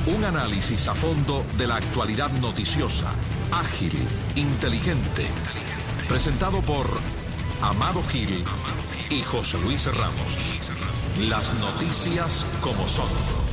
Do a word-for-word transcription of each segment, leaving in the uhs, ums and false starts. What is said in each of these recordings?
Un análisis a fondo de la actualidad noticiosa, ágil, inteligente. Presentado por Amado Gil y José Luis Ramos. Las noticias como son.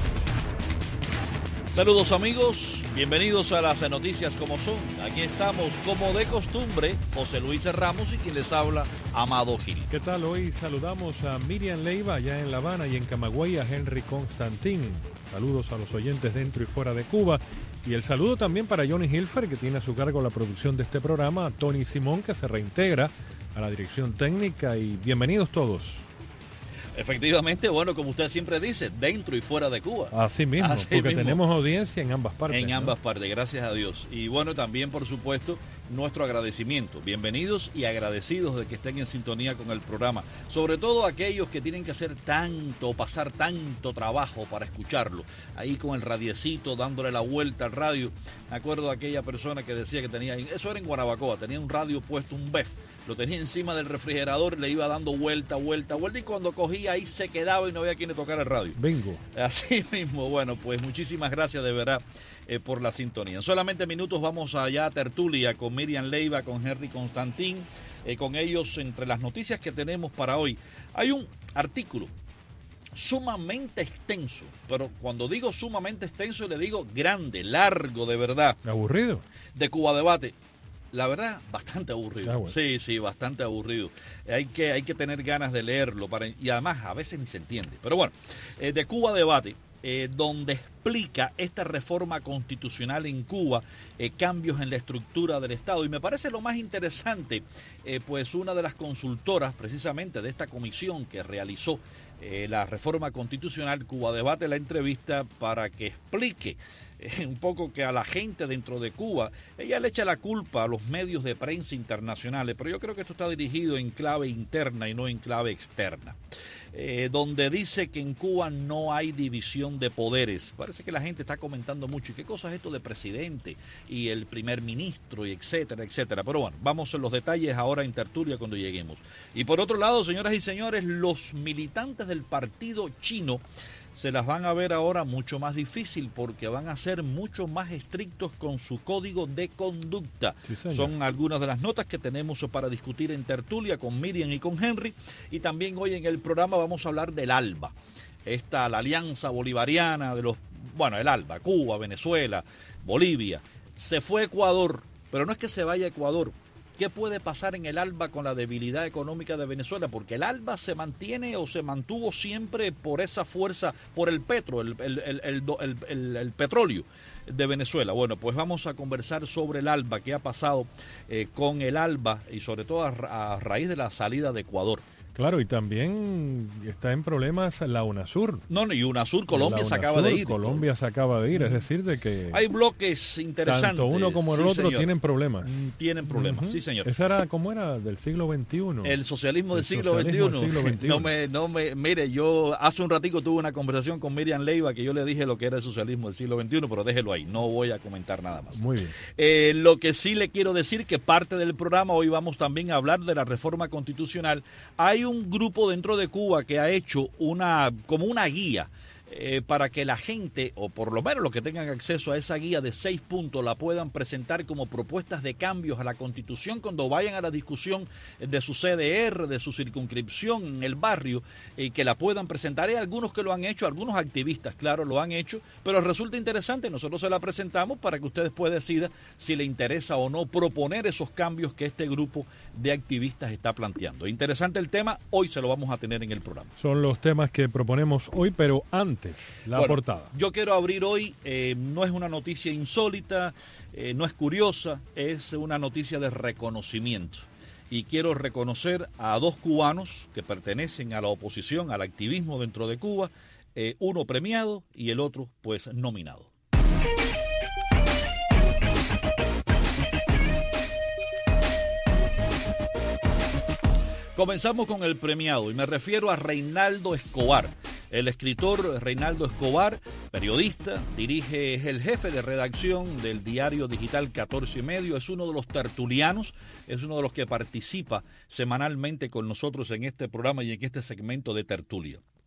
Saludos amigos, bienvenidos a las noticias como son. Aquí estamos como de costumbre, José Luis Ramos y quien les habla, Amado Gil. ¿Qué tal? Hoy saludamos a Miriam Leiva allá en La Habana y en Camagüey a Henry Constantín. Saludos a los oyentes dentro y fuera de Cuba. Y el saludo también para Johnny Hilfer, que tiene a su cargo la producción de este programa, a Tony Simón, que se reintegra a la dirección técnica, y bienvenidos todos. Efectivamente, bueno, como usted siempre dice, dentro y fuera de Cuba. Así mismo, Así porque mismo. tenemos audiencia en ambas partes. En ¿no? ambas partes, gracias a Dios. Y bueno, también, por supuesto, nuestro agradecimiento. Bienvenidos y agradecidos de que estén en sintonía con el programa. Sobre todo aquellos que tienen que hacer tanto, pasar tanto trabajo para escucharlo. Ahí con el radiecito, dándole la vuelta al radio. Me acuerdo de aquella persona que decía que tenía, eso era en Guanabacoa, tenía un radio puesto, un B E F. Lo tenía encima del refrigerador, le iba dando vuelta, vuelta, vuelta, y cuando cogía ahí se quedaba y no había quien le tocara el radio. Vengo. Así mismo, bueno, pues muchísimas gracias de verdad eh, por la sintonía. En solamente minutos vamos allá a tertulia con Miriam Leiva, con Henry Constantín, eh, con ellos entre las noticias que tenemos para hoy. Hay un artículo sumamente extenso, pero cuando digo sumamente extenso le digo grande, largo de verdad. ¿Aburrido? De Cuba Debate. La verdad, bastante aburrido. Ah, bueno. Sí, sí, bastante aburrido. Hay que, hay que tener ganas de leerlo para, y además a veces ni se entiende. Pero bueno, eh, de Cuba Debate, eh, donde explica esta reforma constitucional en Cuba, eh, cambios en la estructura del Estado. Y me parece lo más interesante, eh, pues una de las consultoras precisamente de esta comisión que realizó eh, la reforma constitucional, Cuba Debate la entrevista para que explique un poco que a la gente dentro de Cuba, ella le echa la culpa a los medios de prensa internacionales, pero yo creo que esto está dirigido en clave interna y no en clave externa, eh, donde dice que en Cuba no hay división de poderes. Parece que la gente está comentando mucho, ¿y qué cosa es esto de presidente y el primer ministro y etcétera, etcétera? Pero bueno, vamos a los detalles ahora en tertulia cuando lleguemos. Y por otro lado, señoras y señores, los militantes del partido chino se las van a ver ahora mucho más difícil porque van a ser mucho más estrictos con su código de conducta. Sí, son algunas de las notas que tenemos para discutir en tertulia con Miriam y con Henry. Y también hoy en el programa vamos a hablar del ALBA, esta la alianza bolivariana de los, bueno, el ALBA, Cuba, Venezuela, Bolivia. Se fue a Ecuador, pero no es que se vaya a Ecuador. ¿Qué puede pasar en el ALBA con la debilidad económica de Venezuela? Porque el ALBA se mantiene o se mantuvo siempre por esa fuerza, por el petro, el, el, el, el, el, el, el petróleo de Venezuela. Bueno, pues vamos a conversar sobre el ALBA, qué ha pasado eh, con el ALBA y sobre todo a, a raíz de la salida de Ecuador. Claro, y también está en problemas la UNASUR. No, no, y UNASUR, Colombia la se UNASUR, acaba de ir. Colombia se acaba de ir, es decir, de que hay bloques interesantes. Tanto uno como el sí, otro señor. tienen problemas. Tienen problemas, Uh-huh. sí, señor. Esa era, ¿cómo era? Del siglo veintiuno. El socialismo del El siglo socialismo veintiuno. del siglo veintiuno. No me, no me, mire, yo hace un ratico tuve una conversación con Miriam Leiva que yo le dije lo que era el socialismo del siglo veintiuno, pero déjelo ahí, no voy a comentar nada más. Muy bien. Eh, lo que sí le quiero decir que parte del programa, hoy vamos también a hablar de la reforma constitucional. Hay un grupo dentro de Cuba que ha hecho una como una guía eh, para que la gente, o por lo menos los que tengan acceso a esa guía de seis puntos, la puedan presentar como propuestas de cambios a la Constitución cuando vayan a la discusión de su C D R, de su circunscripción en el barrio, y eh, que la puedan presentar. Hay algunos que lo han hecho, algunos activistas, claro, lo han hecho, pero resulta interesante, nosotros se la presentamos para que ustedes puedan decidir si le interesa o no proponer esos cambios que este grupo de activistas está planteando. Interesante el tema, hoy se lo vamos a tener en el programa. Son los temas que proponemos hoy, pero antes, la bueno, portada. Yo quiero abrir hoy, eh, no es una noticia insólita, eh, no es curiosa, es una noticia de reconocimiento. Y quiero reconocer a dos cubanos que pertenecen a la oposición, al activismo dentro de Cuba, eh, uno premiado y el otro pues nominado. Comenzamos con el premiado y me refiero a Reinaldo Escobar. El escritor Reinaldo Escobar, periodista, dirige, es el jefe de redacción del diario digital catorce y medio, es uno de los tertulianos, es uno de los que participa semanalmente con nosotros en este programa y en este segmento de tertulia.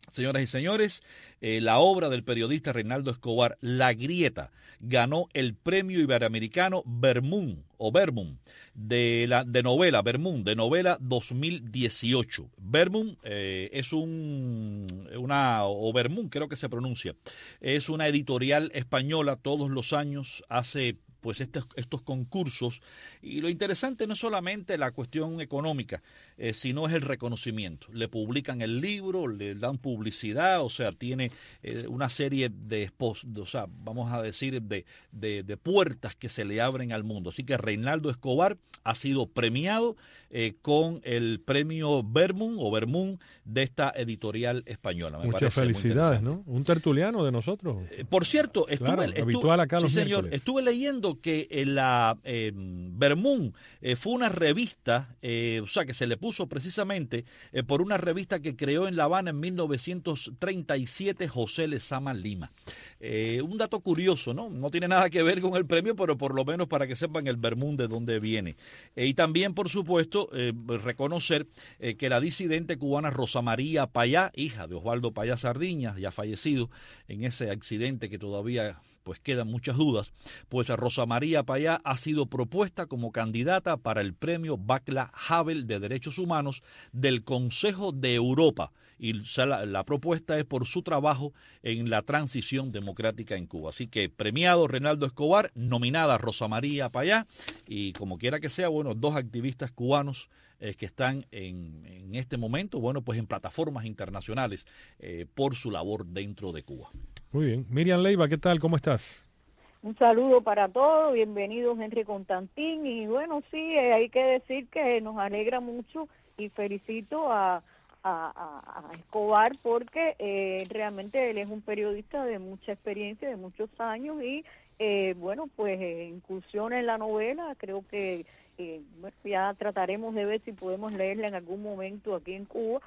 Señoras y señores, eh, la obra del periodista Reinaldo Escobar, La Grieta, ganó el premio iberoamericano Vermont, o Vermont, de, la, de novela, Vermont, de novela dos mil dieciocho. Vermont eh, es un, una, o Vermont creo que se pronuncia, es una editorial española, todos los años hace pues estos, estos concursos, y lo interesante no es solamente la cuestión económica, eh, sino es el reconocimiento. Le publican el libro, le dan publicidad, o sea, tiene eh, una serie de, o sea, vamos a decir, de, de, de puertas que se le abren al mundo. Así que Reinaldo Escobar ha sido premiado eh, con el premio Vermont o Vermont de esta editorial española. Me Muchas felicidades, ¿no? Un tertuliano de nosotros. Eh, por cierto, estuve, claro, estuve, habitual acá los sí, señor, miércoles. estuve leyendo que eh, la eh, Vermont eh, fue una revista, eh, o sea, que se le puso precisamente eh, por una revista que creó en La Habana en mil novecientos treinta y siete José Lezama Lima. Eh, un dato curioso, ¿no? No tiene nada que ver con el premio, pero por lo menos para que sepan el Vermont de dónde viene. Eh, y también, por supuesto, eh, reconocer eh, que la disidente cubana Rosa María Payá, hija de Osvaldo Payá Sardiñas, ya fallecido en ese accidente que todavía pues quedan muchas dudas, pues Rosa María Payá ha sido propuesta como candidata para el premio Václav Havel de Derechos Humanos del Consejo de Europa. Y la, la propuesta es por su trabajo en la transición democrática en Cuba. Así que premiado Reinaldo Escobar, nominada Rosa María Payá, y como quiera que sea, bueno, dos activistas cubanos eh, que están en, en este momento, bueno, pues en plataformas internacionales eh, por su labor dentro de Cuba. Muy bien. Miriam Leiva, ¿qué tal? ¿Cómo estás? Un saludo para todos, bienvenidos Henry Constantín, y bueno, sí, eh, hay que decir que nos alegra mucho y felicito a, a, a Escobar porque eh, realmente él es un periodista de mucha experiencia, de muchos años, y eh, bueno, pues eh, incursiona en la novela, creo que eh, bueno, ya trataremos de ver si podemos leerla en algún momento aquí en Cuba.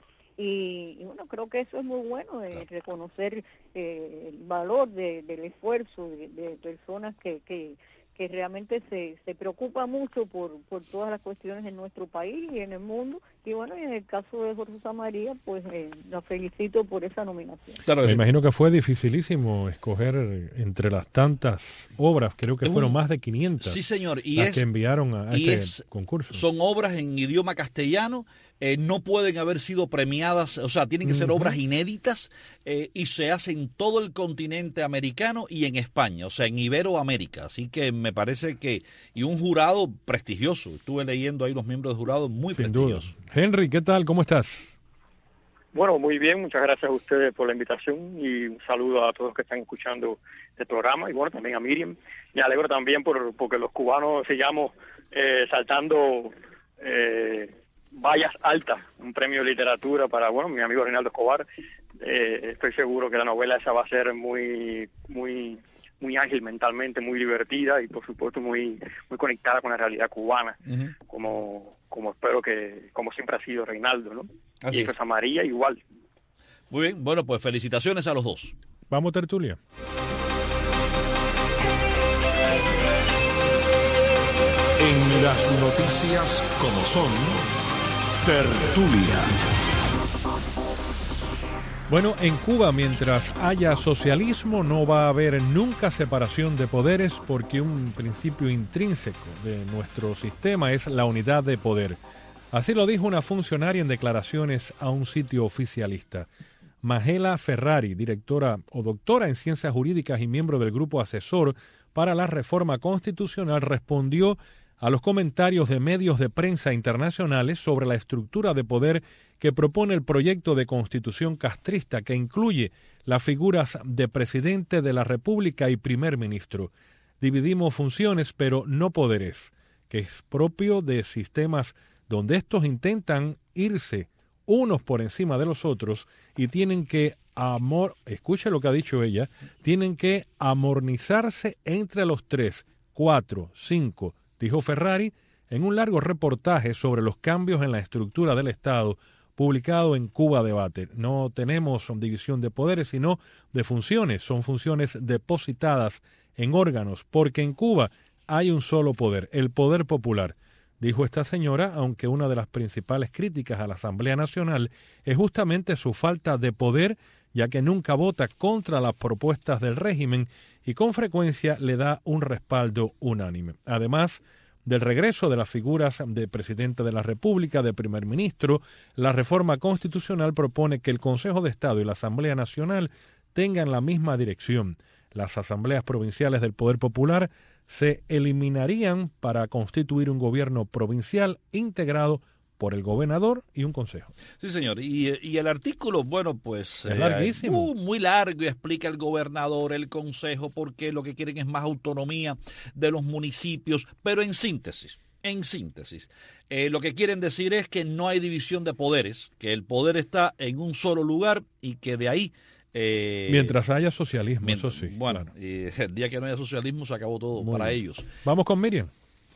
Y, y bueno, creo que eso es muy bueno, de reconocer eh, el valor de, del esfuerzo de, de personas que, que, que realmente se, se preocupan mucho por, por todas las cuestiones en nuestro país y en el mundo. Y bueno, y en el caso de Rosa María, pues eh, la felicito por esa nominación. Claro, me sí. imagino que fue dificilísimo escoger entre las tantas obras, creo que es fueron un, más de quinientas. Sí, señor. Y las es, que enviaron a y este es, concurso. Son obras en idioma castellano. Eh, no pueden haber sido premiadas, o sea, tienen que ser uh-huh. obras inéditas eh, y se hace en todo el continente americano y en España, o sea, en Iberoamérica. Así que me parece que, y un jurado prestigioso, estuve leyendo ahí los miembros del jurado muy Sin prestigiosos. duda. Henry, ¿qué tal? ¿Cómo estás? Bueno, muy bien, muchas gracias a ustedes por la invitación y un saludo a todos que están escuchando el programa y bueno, también a Miriam. Me alegro también por porque los cubanos sigamos eh, saltando eh, vallas altas, un premio de literatura para, bueno, mi amigo Reinaldo Escobar. Eh, estoy seguro que la novela esa va a ser muy muy muy ágil mentalmente, muy divertida y por supuesto muy muy conectada con la realidad cubana, uh-huh. como como espero que, como siempre ha sido Reinaldo, ¿no? Así y Rosa María igual. Muy bien, bueno, pues felicitaciones a los dos. Vamos, tertulia. En las noticias como son, tertulia. Bueno, en Cuba, mientras haya socialismo, no va a haber nunca separación de poderes porque un principio intrínseco de nuestro sistema es la unidad de poder. Así lo dijo una funcionaria en declaraciones a un sitio oficialista. Magela Ferrari, directora o doctora en ciencias jurídicas y miembro del grupo asesor para la reforma constitucional, respondió a los comentarios de medios de prensa internacionales sobre la estructura de poder que propone el proyecto de constitución castrista, que incluye las figuras de presidente de la República y primer ministro. Dividimos funciones, pero no poderes, que es propio de sistemas donde estos intentan irse unos por encima de los otros y tienen que, amor, escuche lo que ha dicho ella, tienen que amornizarse entre los tres, cuatro, cinco, dijo Ferrari en un largo reportaje sobre los cambios en la estructura del Estado publicado en Cuba Debate. No tenemos división de poderes, sino de funciones. Son funciones depositadas en órganos, porque en Cuba hay un solo poder, el poder popular. dijo esta señora, aunque una de las principales críticas a la Asamblea Nacional es justamente su falta de poder, ya que nunca vota contra las propuestas del régimen y con frecuencia le da un respaldo unánime. Además del regreso de las figuras de presidente de la República, de primer ministro, la reforma constitucional propone que el Consejo de Estado y la Asamblea Nacional tengan la misma dirección. Las asambleas provinciales del Poder Popular se eliminarían para constituir un gobierno provincial integrado por el gobernador y un consejo. Sí, señor. Y, y el artículo, bueno, pues... Es larguísimo. Uh, muy largo, y explica el gobernador, el consejo, porque lo que quieren es más autonomía de los municipios, pero en síntesis, en síntesis, eh, lo que quieren decir es que no hay división de poderes, que el poder está en un solo lugar y que de ahí... Eh, mientras haya socialismo, mientras, eso sí. Bueno, claro. Y el día que no haya socialismo se acabó todo Muy para bien. ellos. Vamos con Miriam.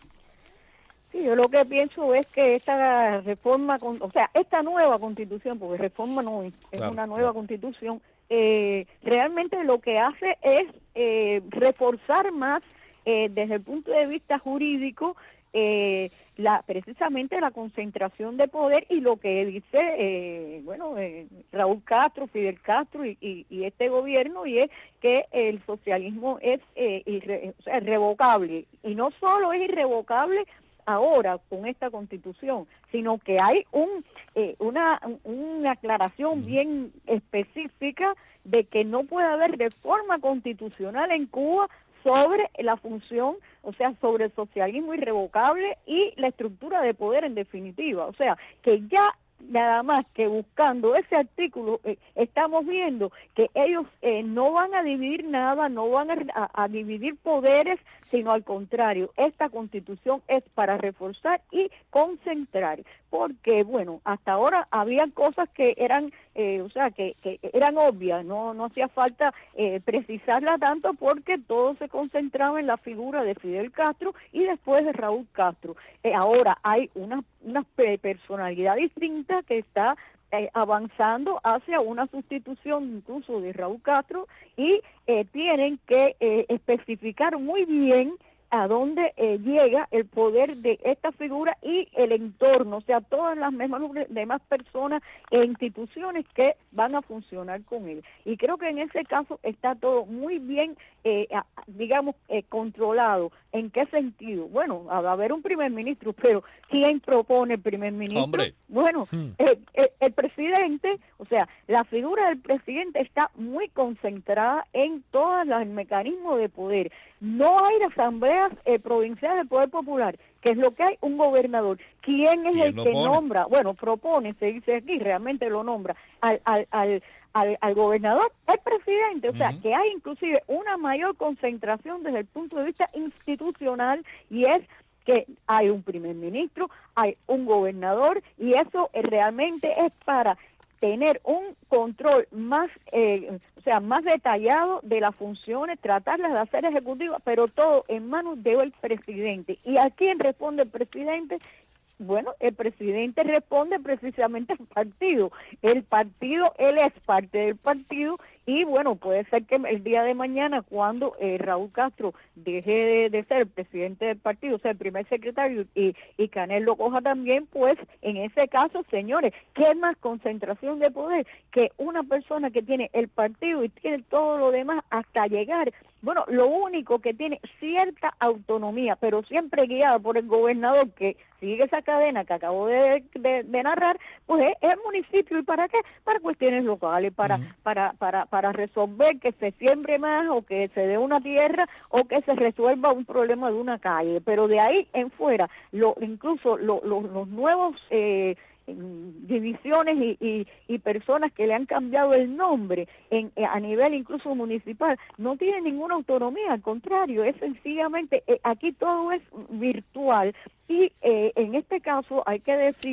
Sí, yo lo que pienso es que esta reforma, con- o sea, esta nueva constitución, porque reforma no es, es Claro, una nueva claro. constitución, eh, realmente lo que hace es eh, reforzar más eh, desde el punto de vista jurídico eh, la precisamente la concentración de poder y lo que dice, eh, bueno, eh, Raúl Castro, Fidel Castro y, y, y este gobierno, y es que el socialismo es eh, irre- o sea, irrevocable, y no solo es irrevocable ahora con esta constitución, sino que hay un eh, una una aclaración bien específica de que no puede haber reforma constitucional en Cuba sobre la función, o sea, sobre el socialismo irrevocable y la estructura de poder en definitiva, o sea, que ya nada más que buscando ese artículo eh, estamos viendo que ellos eh, no van a dividir nada, no van a, a, a dividir poderes, sino al contrario, esta constitución es para reforzar y concentrar, porque bueno, hasta ahora había cosas que eran, eh, o sea, que, que eran obvias, no no hacía falta eh, precisarla tanto porque todo se concentraba en la figura de Fidel Castro y después de Raúl Castro. Eh, ahora hay una, una pe- personalidad distinta que está eh, avanzando hacia una sustitución incluso de Raúl Castro y eh, tienen que eh, especificar muy bien a dónde eh, llega el poder de esta figura y el entorno, o sea, todas las mismas, demás personas e instituciones que van a funcionar con él. Y creo que en ese caso está todo muy bien, eh, a- digamos, eh, controlado. ¿En qué sentido? Bueno, va a haber un primer ministro, pero ¿quién propone el primer ministro? Hombre. Bueno, Hmm. eh, eh, el presidente, o sea, la figura del presidente está muy concentrada en todos los mecanismos de poder. No hay asambleas eh, provinciales del Poder Popular, que es lo que hay, un gobernador. ¿Quién es ¿Quién el lo que pone? nombra? Bueno, propone, se dice aquí, realmente lo nombra al, al, al, al, al gobernador, el presidente. O sea, Ujú. que hay inclusive una mayor concentración desde el punto de vista institucional y es que hay un primer ministro, hay un gobernador y eso eh, realmente es para tener un control más, eh, o sea, más detallado de las funciones, tratarlas de hacer ejecutivas, pero todo en manos del presidente. ¿Y a quién responde el presidente? Bueno, el presidente responde precisamente al partido. El partido, él es parte del partido y bueno, puede ser que el día de mañana cuando eh, Raúl Castro deje de, de ser el presidente del partido, o sea, el primer secretario y, y Canel lo coja también, pues en ese caso, señores, ¿qué más concentración de poder que una persona que tiene el partido y tiene todo lo demás hasta llegar? Bueno, lo único que tiene cierta autonomía, pero siempre guiada por el gobernador que sigue esa cadena que acabo de, de, de narrar, pues es, es el municipio. ¿Y para qué? Para cuestiones locales, para, Ujú. para, para, para resolver que se siembre más o que se dé una tierra o que se resuelva un problema de una calle. Pero de ahí en fuera, lo, incluso lo, lo, los nuevos... Eh, divisiones y, y, y personas que le han cambiado el nombre en, a nivel incluso municipal, no tienen ninguna autonomía, al contrario, es sencillamente, eh, aquí todo es virtual y eh, en este caso hay que decir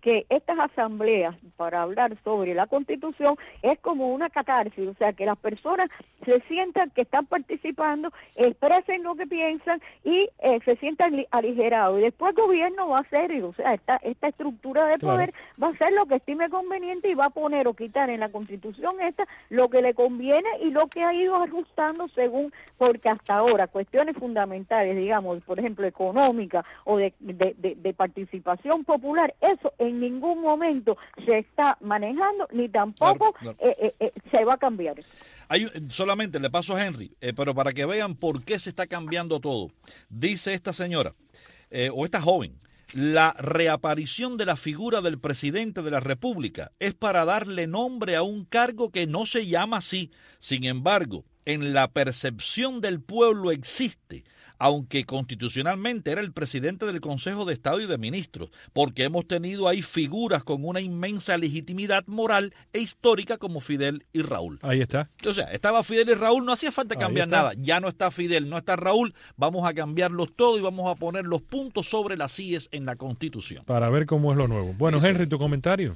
que estas asambleas para hablar sobre la Constitución es como una catarsis, o sea, que las personas se sientan que están participando, expresen lo que piensan y eh, se sientan aligerados. Y después el gobierno va a hacer, o sea, esta, esta estructura de poder claro. va a hacer lo que estime conveniente y va a poner o quitar en la Constitución esta lo que le conviene y lo que ha ido ajustando según, porque hasta ahora cuestiones fundamentales, digamos, por ejemplo, económicas o de, de, de, de participación popular, eso en ningún momento se está manejando ni tampoco claro, claro. Eh, eh, se va a cambiar. Hay, solamente le paso a Henry, eh, pero para que vean por qué se está cambiando todo. Dice esta señora, eh, o esta joven, la reaparición de la figura del presidente de la República es para darle nombre a un cargo que no se llama así. Sin embargo, en la percepción del pueblo existe, aunque constitucionalmente era el presidente del Consejo de Estado y de Ministros, porque hemos tenido ahí figuras con una inmensa legitimidad moral e histórica como Fidel y Raúl. Ahí está. O sea, estaba Fidel y Raúl, no hacía falta cambiar nada. Ya no está Fidel, no está Raúl, vamos a cambiarlos todo y vamos a poner los puntos sobre las íes en la Constitución. Para ver cómo es lo nuevo. Bueno, sí, Henry, ¿tu comentario?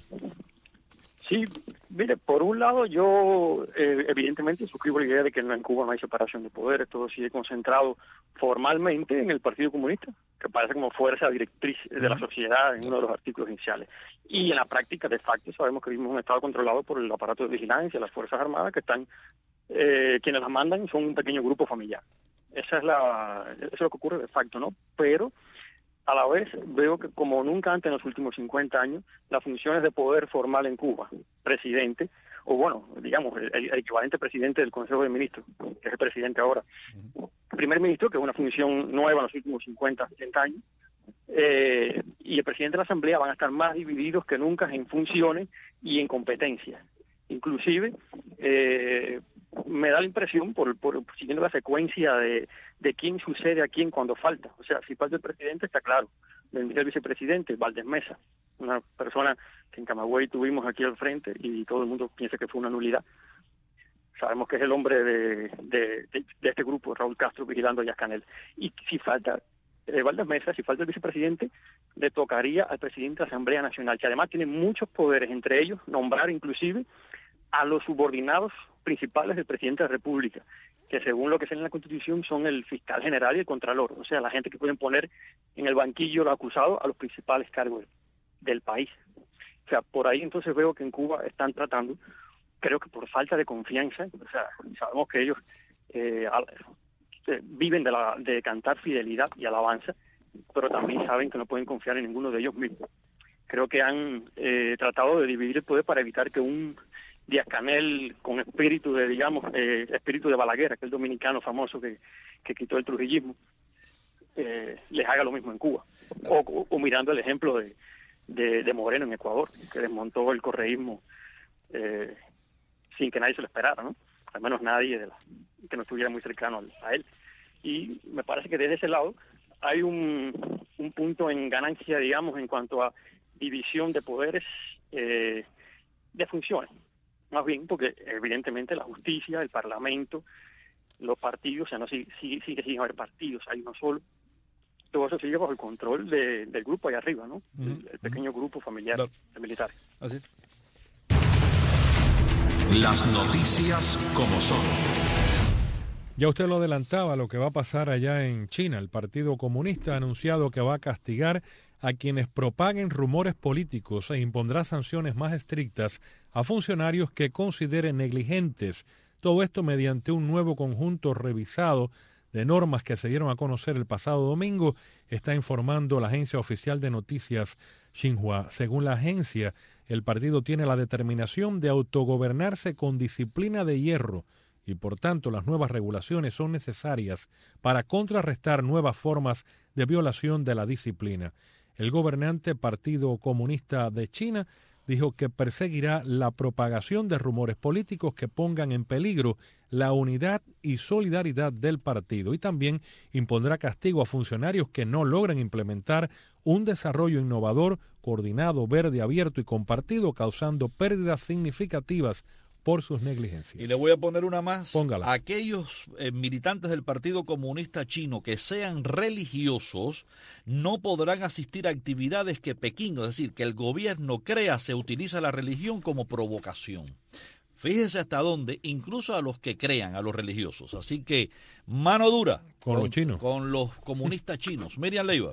Sí, mire, por un lado yo eh, evidentemente suscribo la idea de que en Cuba no hay separación de poderes, todo sigue concentrado formalmente en el Partido Comunista, que parece como fuerza directriz de la sociedad en uno de los artículos iniciales. Y en la práctica, de facto, sabemos que vivimos un Estado controlado por el aparato de vigilancia, las Fuerzas Armadas, que están, eh, quienes las mandan son un pequeño grupo familiar. Esa es la, eso es lo que ocurre de facto, ¿no? Pero a la vez veo que como nunca antes en los últimos cincuenta años, las funciones de poder formal en Cuba, presidente, o bueno, digamos, el, el equivalente presidente del Consejo de Ministros, que es el presidente ahora, primer ministro, que es una función nueva en los últimos cincuenta, sesenta años, eh, y el presidente de la Asamblea van a estar más divididos que nunca en funciones y en competencias. Inclusive, eh, me da la impresión, por, por siguiendo la secuencia de, de quién sucede a quién cuando falta. O sea, si falta el presidente, está claro. Vendría el vicepresidente, Valdés Mesa, una persona que en Camagüey tuvimos aquí al frente y todo el mundo piensa que fue una nulidad. Sabemos que es el hombre de, de, de, de este grupo, Raúl Castro, vigilando a Díaz Canel. Y si falta eh, Valdés Mesa, si falta el vicepresidente, le tocaría al presidente de la Asamblea Nacional, que además tiene muchos poderes, entre ellos nombrar inclusive a los subordinados principales del presidente de la República, que según lo que sale en la Constitución son el fiscal general y el contralor, o sea, la gente que pueden poner en el banquillo los acusados a los principales cargos del país. O sea, por ahí entonces veo que en Cuba están tratando, creo que por falta de confianza, o sea, sabemos que ellos eh, viven de, la, de cantar fidelidad y alabanza, pero también saben que no pueden confiar en ninguno de ellos mismos. Creo que han eh, tratado de dividir el poder para evitar que un Díaz Canel con espíritu de, digamos, eh, espíritu de Balaguer, aquel dominicano famoso que, que quitó el trujillismo, eh, les haga lo mismo en Cuba. O, o, o mirando el ejemplo de, de, de Moreno en Ecuador, que desmontó el correísmo eh, sin que nadie se lo esperara, ¿no? Al menos nadie de la, que no estuviera muy cercano a él. Y me parece que desde ese lado hay un, un punto en ganancia, digamos, en cuanto a división de poderes, eh, de funciones. Más bien porque evidentemente la justicia, el parlamento, los partidos, o sea, no sigue, sigue, sigue sin haber partidos, hay uno solo. Todo eso sigue bajo el control de, del grupo allá arriba, ¿no? Uh-huh. El, el pequeño grupo familiar no. de militares. Así es. Las noticias como son. Ya usted lo adelantaba, lo que va a pasar allá en China. El Partido Comunista ha anunciado que va a castigar a quienes propaguen rumores políticos e impondrá sanciones más estrictas a funcionarios que consideren negligentes. Todo esto mediante un nuevo conjunto revisado de normas que se dieron a conocer el pasado domingo, está informando la agencia oficial de noticias Xinhua. Según la agencia, el partido tiene la determinación de autogobernarse con disciplina de hierro y por tanto las nuevas regulaciones son necesarias para contrarrestar nuevas formas de violación de la disciplina. El gobernante Partido Comunista de China dijo que perseguirá la propagación de rumores políticos que pongan en peligro la unidad y solidaridad del partido y también impondrá castigo a funcionarios que no logren implementar un desarrollo innovador, coordinado, verde, abierto y compartido, causando pérdidas significativas por sus negligencias. Y le voy a poner una más. Póngala. Aquellos eh, militantes del Partido Comunista Chino que sean religiosos no podrán asistir a actividades que Pekín, es decir, que el gobierno crea se utiliza la religión como provocación. Fíjese hasta dónde, incluso a los que crean, a los religiosos. Así que, mano dura. Con, con los chinos. Con los comunistas chinos. Miriam Leiva.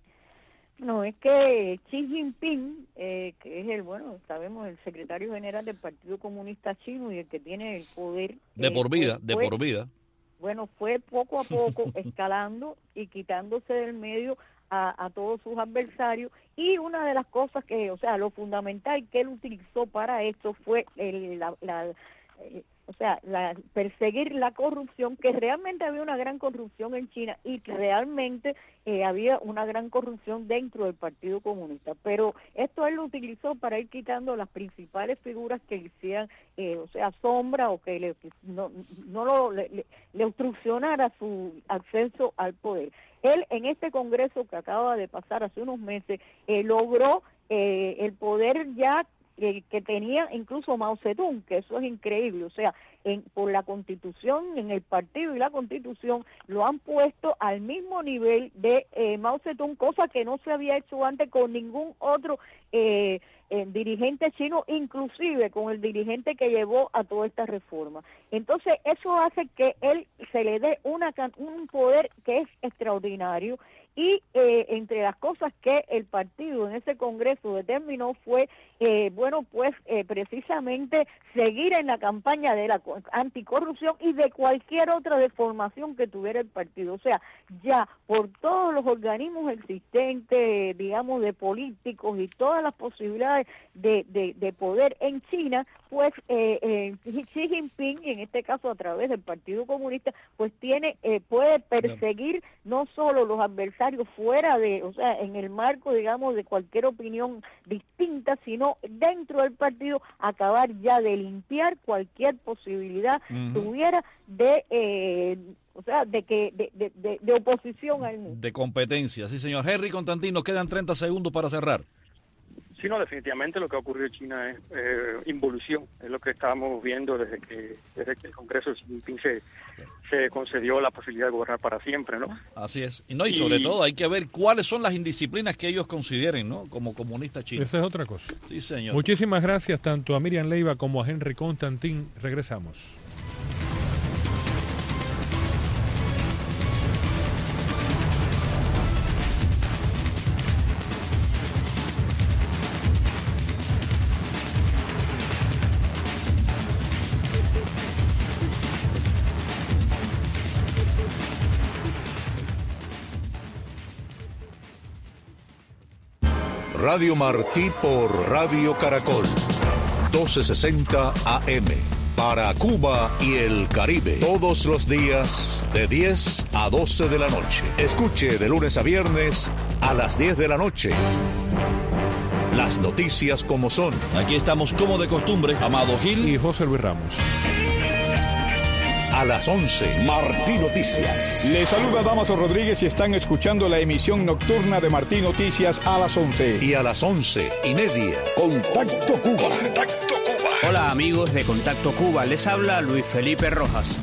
No, es que Xi Jinping, eh, que es el, bueno, sabemos, el secretario general del Partido Comunista Chino y el que tiene el poder. De eh, por vida, fue, de por vida. Bueno, fue poco a poco escalando y quitándose del medio a, a todos sus adversarios, y una de las cosas que, o sea, lo fundamental que él utilizó para esto fue el, la, la eh, o sea, la, perseguir la corrupción, que realmente había una gran corrupción en China y que realmente eh, había una gran corrupción dentro del Partido Comunista, pero esto él lo utilizó para ir quitando las principales figuras que le hicieran, eh, o sea, sombra, o que le, no, no lo, le, le, le obstruccionara su acceso al poder. Él, en este congreso que acaba de pasar hace unos meses, eh, logró eh, el poder ya que, que tenía incluso Mao Zedong, que eso es increíble. O sea, en, por la Constitución, en el partido y la Constitución, lo han puesto al mismo nivel de eh, Mao Zedong, cosa que no se había hecho antes con ningún otro eh, eh, dirigente chino, inclusive con el dirigente que llevó a toda esta reforma. Entonces, eso hace que él se le dé una, un poder que es extraordinario. Y eh, entre las cosas que el partido en ese congreso determinó fue, eh, bueno, pues eh, precisamente seguir en la campaña de la anticorrupción y de cualquier otra deformación que tuviera el partido. O sea, ya por todos los organismos existentes, digamos, de políticos y todas las posibilidades de, de, de poder en China, pues eh, eh, Xi Jinping, en este caso a través del Partido Comunista, pues tiene eh, puede perseguir no solo los adversarios fuera de, o sea, en el marco, digamos, de cualquier opinión distinta, sino dentro del partido, acabar ya de limpiar cualquier posibilidad uh-huh. tuviera de, eh, o sea, de que de, de, de, de oposición al mismo. De competencia, sí, señor. Henry Constantino, quedan treinta segundos para cerrar. Sí, no, definitivamente lo que ha ocurrido en China es eh, involución, es lo que estábamos viendo desde que desde que el Congreso de Xi Jinping se, se concedió la posibilidad de gobernar para siempre, ¿no? Así es. Y, no, y sobre y, todo hay que ver cuáles son las indisciplinas que ellos consideren, ¿no? Como comunistas chinos. Esa es otra cosa. Sí, señor. Muchísimas gracias tanto a Miriam Leiva como a Henry Constantin. Regresamos. Radio Martí por Radio Caracol, doce sesenta A M, para Cuba y el Caribe, todos los días de diez a doce de la noche. Escuche de lunes a viernes a las diez de la noche. Las noticias como son. Aquí estamos como de costumbre, Amado Gil y José Luis Ramos. A las once, Martí Noticias. Les saluda Damaso Rodríguez y están escuchando la emisión nocturna de Martí Noticias a las once. Y a las once y media, Contacto Cuba. Contacto Cuba. Hola amigos de Contacto Cuba, les habla Luis Felipe Rojas.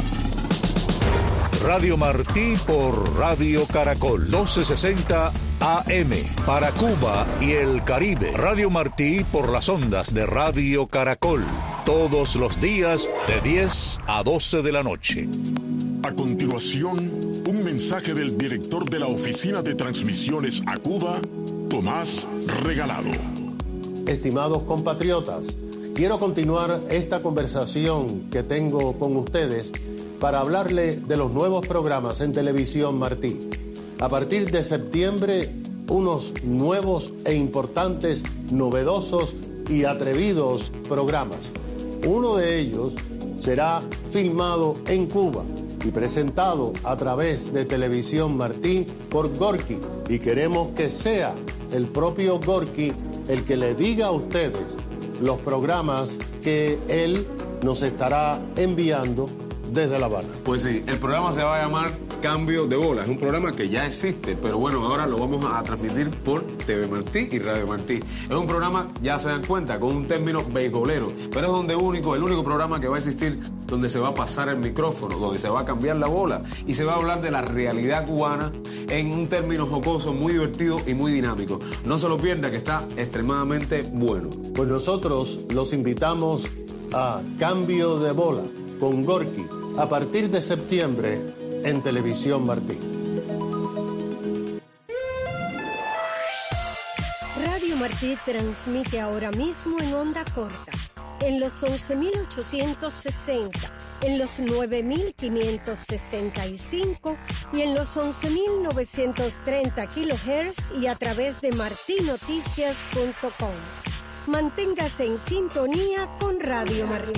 Radio Martí por Radio Caracol, doce sesenta A M, para Cuba y el Caribe. Radio Martí por las ondas de Radio Caracol, todos los días de diez a doce de la noche. A continuación, un mensaje del director de la Oficina de Transmisiones a Cuba, Tomás Regalado. Estimados compatriotas, quiero continuar esta conversación que tengo con ustedes para hablarle de los nuevos programas en Televisión Martí. A partir de septiembre, unos nuevos e importantes, novedosos y atrevidos programas. Uno de ellos será filmado en Cuba y presentado a través de Televisión Martí por Gorky. Y queremos que sea el propio Gorky el que le diga a ustedes los programas que él nos estará enviando desde La Habana. Pues sí, el programa se va a llamar Cambio de Bola. Es un programa que ya existe, pero bueno, ahora lo vamos a transmitir por T V Martí y Radio Martí. Es un programa, ya se dan cuenta, con un término beisbolero, pero es donde único, el único programa que va a existir donde se va a pasar el micrófono, donde se va a cambiar la bola y se va a hablar de la realidad cubana en un término jocoso, muy divertido y muy dinámico. No se lo pierda, que está extremadamente bueno. Pues nosotros los invitamos a Cambio de Bola con Gorky a partir de septiembre en Televisión Martí. Radio Martí transmite ahora mismo en onda corta, en los once mil ochocientos sesenta, en los nueve mil quinientos sesenta y cinco y en los once mil novecientos treinta kilohertz y a través de marti noticias punto com. Manténgase en sintonía con Radio Martí.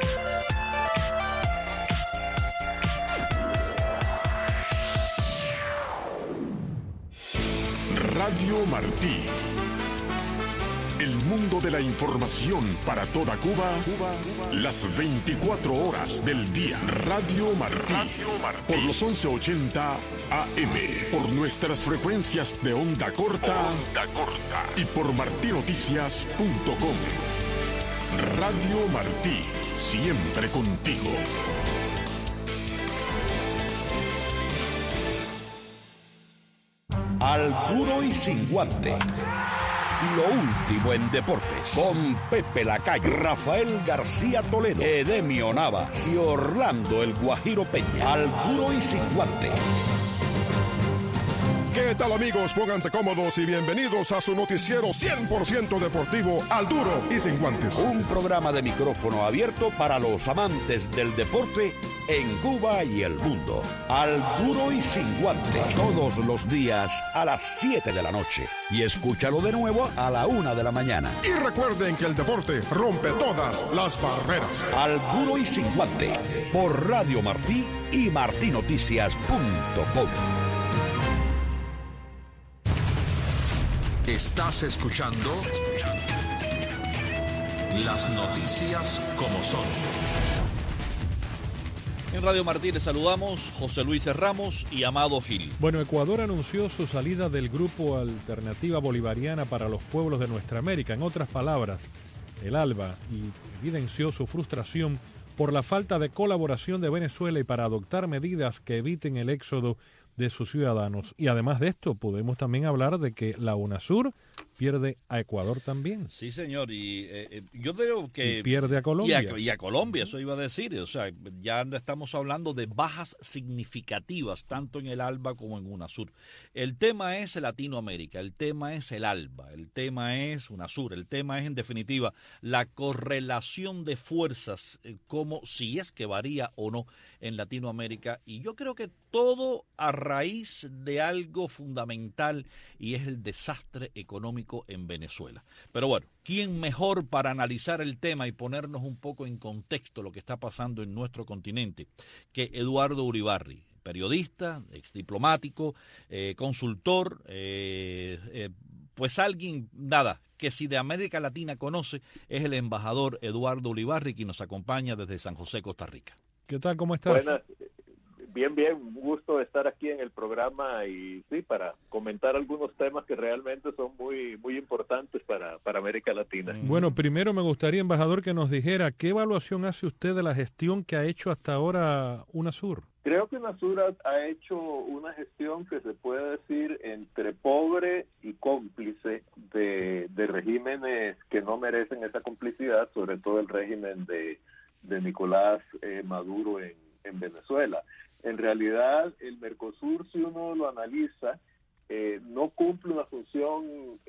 Radio Martí. El mundo de la información para toda Cuba, Cuba, Cuba. Las veinticuatro horas del día. Radio Martí. Radio Martí. Por los once ochenta A M. Por nuestras frecuencias de onda corta. Onda corta. Y por marti noticias punto com. Radio Martí. Siempre contigo. Al duro y sin guante. Lo último en deportes, con Pepe Lacayo, Rafael García Toledo, Edemio Navas y Orlando el Guajiro Peña. Al duro y sin guante. ¿Qué tal, amigos? Pónganse cómodos y bienvenidos a su noticiero cien por ciento deportivo Al Duro y Sin Guantes. Un programa de micrófono abierto para los amantes del deporte en Cuba y el mundo. Al Duro y Sin Guante. Todos los días a las siete de la noche. Y escúchalo de nuevo a la una de la mañana. Y recuerden que el deporte rompe todas las barreras. Al Duro y Sin Guante. Por Radio Martí y marti noticias punto com. Estás escuchando las noticias como son. En Radio Martí les saludamos José Luis Ramos y Amado Gil. Bueno, Ecuador anunció su salida del Grupo Alternativa Bolivariana para los Pueblos de Nuestra América. En otras palabras, el ALBA, y evidenció su frustración por la falta de colaboración de Venezuela y para adoptar medidas que eviten el éxodo de sus ciudadanos. Y además de esto, podemos también hablar de que la UNASUR pierde a Ecuador también. Sí, señor, y eh, yo creo que... Y pierde a Colombia. Y a, y a Colombia, eso iba a decir. O sea, ya estamos hablando de bajas significativas, tanto en el ALBA como en UNASUR. El tema es Latinoamérica, el tema es el ALBA, el tema es UNASUR, el tema es, en definitiva, la correlación de fuerzas, eh, como si es que varía o no en Latinoamérica. Y yo creo que todo a raíz de algo fundamental, y es el desastre económico en Venezuela. Pero bueno, ¿quién mejor para analizar el tema y ponernos un poco en contexto lo que está pasando en nuestro continente que Eduardo Uribarri, periodista, exdiplomático, eh, consultor, eh, eh, pues alguien, nada, que si de América Latina conoce, es el embajador Eduardo Uribarri, quien nos acompaña desde San José, Costa Rica. ¿Qué tal? ¿Cómo estás? Buenas. Bien, bien, un gusto estar aquí en el programa y sí, para comentar algunos temas que realmente son muy muy importantes para, para América Latina. Bueno, primero me gustaría, embajador, que nos dijera qué evaluación hace usted de la gestión que ha hecho hasta ahora UNASUR. Creo que UNASUR ha, ha hecho una gestión que se puede decir entre pobre y cómplice de, de regímenes que no merecen esa complicidad, sobre todo el régimen de, de Nicolás eh, Maduro en, en Venezuela. En realidad, el Mercosur, si uno lo analiza, eh, no cumple una función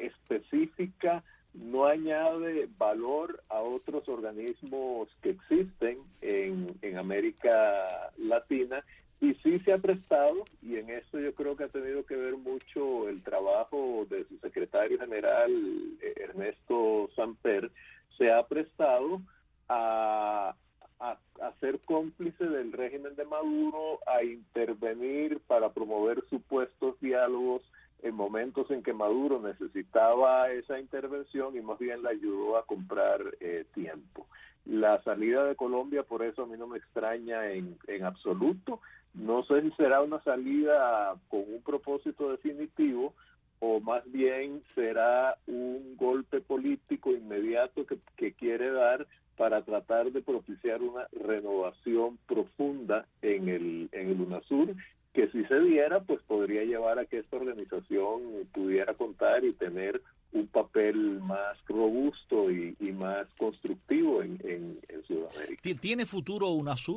específica, no añade valor a otros organismos que existen en, en América Latina, y sí se ha prestado, y en eso yo creo que ha tenido que ver mucho el trabajo de su secretario general, eh, Ernesto Samper, se ha prestado a... A, a ser cómplice del régimen de Maduro, a intervenir para promover supuestos diálogos en momentos en que Maduro necesitaba esa intervención y más bien le ayudó a comprar eh, tiempo. La salida de Colombia, por eso a mí no me extraña en, en absoluto. No sé si será una salida con un propósito definitivo o más bien será un golpe político inmediato que, que quiere dar para tratar de propiciar una renovación profunda en el, en el UNASUR, que si se diera, pues podría llevar a que esta organización pudiera contar y tener un papel más robusto y, y más constructivo en, en, en Sudamérica. ¿Tiene futuro UNASUR?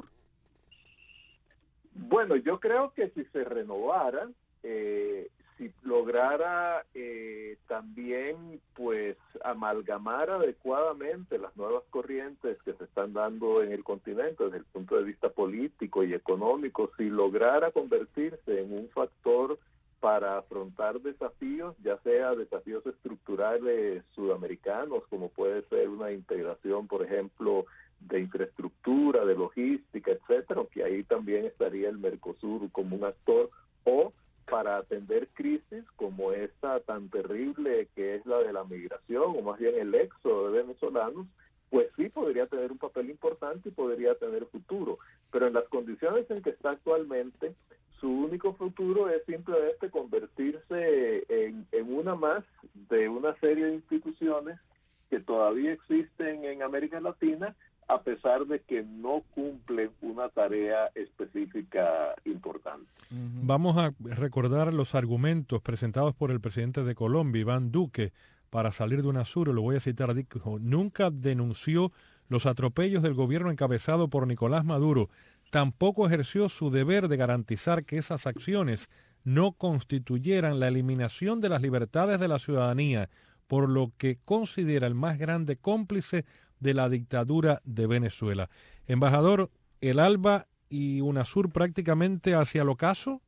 Bueno, yo creo que si se renovara, eh, si lograra eh, también pues amalgamar adecuadamente las nuevas corrientes que se están dando en el continente desde el punto de vista político y económico, si lograra convertirse en un factor para afrontar desafíos, ya sea desafíos estructurales sudamericanos, como puede ser una integración, por ejemplo, de infraestructura, de logística, etcétera, que ahí también estaría el Mercosur como un actor, o para atender crisis como esta tan terrible que es la de la migración, o más bien el éxodo de venezolanos, pues sí podría tener un papel importante y podría tener futuro. Pero en las condiciones en que está actualmente, su único futuro es simplemente convertirse en, en una más de una serie de instituciones que todavía existen en América Latina, a pesar de que no cumplen una tarea específica importante. Vamos a recordar los argumentos presentados por el presidente de Colombia, Iván Duque, para salir de UNASUR. Lo voy a citar. Dijo: nunca denunció los atropellos del gobierno encabezado por Nicolás Maduro. Tampoco ejerció su deber de garantizar que esas acciones no constituyeran la eliminación de las libertades de la ciudadanía, por lo que considera el más grande cómplice de la dictadura de Venezuela. Embajador, ¿el ALBA y UNASUR prácticamente hacia el ocaso?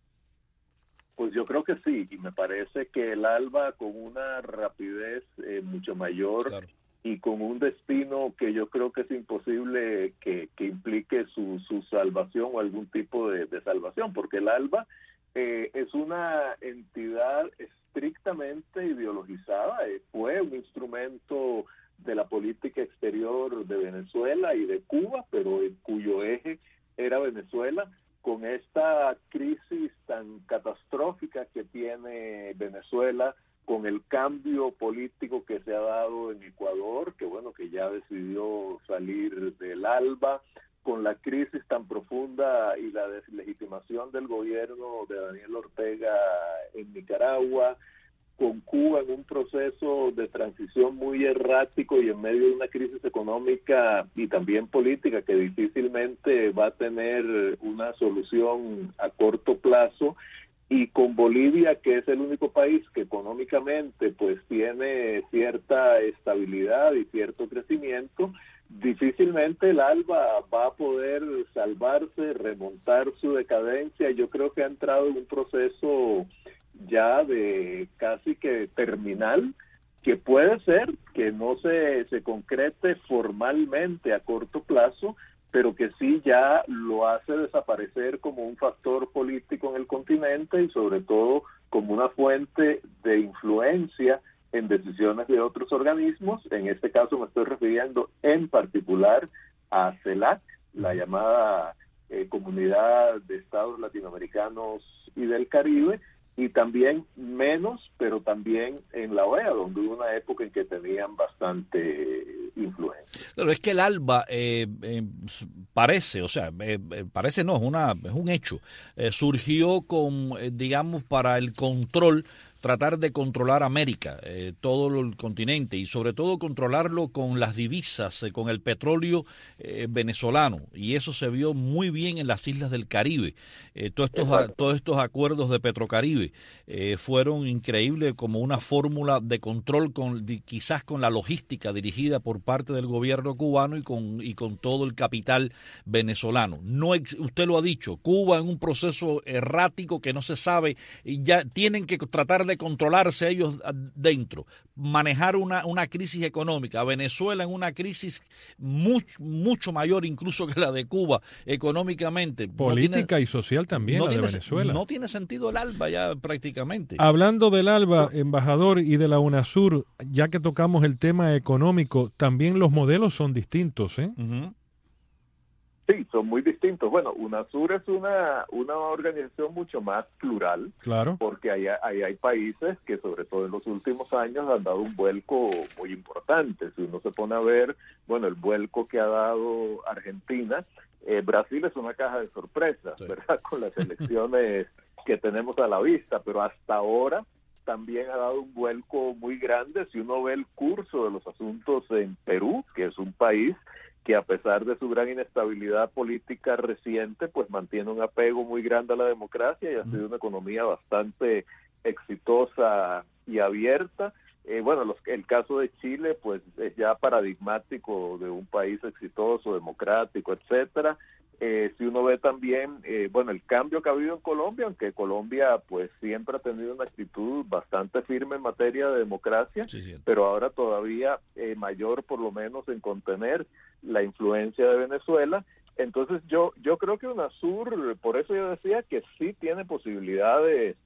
Pues yo creo que sí, y me parece que el ALBA con una rapidez eh, mucho mayor, claro, y con un destino que yo creo que es imposible que, que implique su, su salvación o algún tipo de, de salvación, porque el ALBA eh, es una entidad estrictamente ideologizada, eh, fue un instrumento de la política exterior de Venezuela y de Cuba, pero en cuyo eje era Venezuela. Con esta crisis tan catastrófica que tiene Venezuela, con el cambio político que se ha dado en Ecuador, que bueno, que ya decidió salir del ALBA, con la crisis tan profunda y la deslegitimación del gobierno de Daniel Ortega en Nicaragua, con Cuba en un proceso de transición muy errático y en medio de una crisis económica y también política que difícilmente va a tener una solución a corto plazo, y con Bolivia, que es el único país que económicamente pues tiene cierta estabilidad y cierto crecimiento, difícilmente el ALBA va a poder salvarse, remontar su decadencia. Yo creo que ha entrado en un proceso ya de casi que terminal, que puede ser que no se, se concrete formalmente a corto plazo, pero que sí ya lo hace desaparecer como un factor político en el continente y sobre todo como una fuente de influencia en decisiones de otros organismos. En este caso me estoy refiriendo en particular a CELAC, la llamada eh, Comunidad de Estados Latinoamericanos y del Caribe, y también menos, pero también en la O E A, donde hubo una época en que tenían bastante influencia. Pero es que el ALBA eh, eh, parece, o sea, eh, parece no, es, una, es un hecho, eh, surgió con, eh, digamos, para el control, tratar de controlar América, eh, todo el continente, y sobre todo controlarlo con las divisas, eh, con el petróleo eh, venezolano, y eso se vio muy bien en las islas del Caribe. Eh, todos, estos, a, todos estos acuerdos de Petrocaribe eh, fueron increíbles como una fórmula de control, con de, quizás con la logística dirigida por parte del gobierno cubano y con, y con todo el capital venezolano. No, usted lo ha dicho, Cuba en un proceso errático que no se sabe, y ya tienen que tratar de de controlarse ellos dentro, manejar una, una crisis económica, Venezuela en una crisis mucho, mucho mayor incluso que la de Cuba económicamente. Política no tiene, y social también, no la de tiene, Venezuela. No tiene sentido el ALBA ya prácticamente. Hablando del ALBA, embajador, y de la UNASUR, ya que tocamos el tema económico, también los modelos son distintos, ¿eh? Uh-huh. Sí, son muy distintos. Bueno, UNASUR es una, una organización mucho más plural, claro, porque ahí, ahí hay países que sobre todo en los últimos años han dado un vuelco muy importante. Si uno se pone a ver, bueno, el vuelco que ha dado Argentina, eh, Brasil es una caja de sorpresas, sí, ¿verdad? Con las elecciones que tenemos a la vista, pero hasta ahora también ha dado un vuelco muy grande. Si uno ve el curso de los asuntos en Perú, que es un país que a pesar de su gran inestabilidad política reciente, pues mantiene un apego muy grande a la democracia y ha sido una economía bastante exitosa y abierta. Eh, bueno, los, el caso de Chile, pues es ya paradigmático de un país exitoso, democrático, etcétera. Eh, si uno ve también, eh, bueno, el cambio que ha habido en Colombia, aunque Colombia pues siempre ha tenido una actitud bastante firme en materia de democracia, sí, sí, pero ahora todavía eh, mayor por lo menos en contener la influencia de Venezuela. Entonces yo yo creo que UNASUR, por eso yo decía que sí tiene posibilidades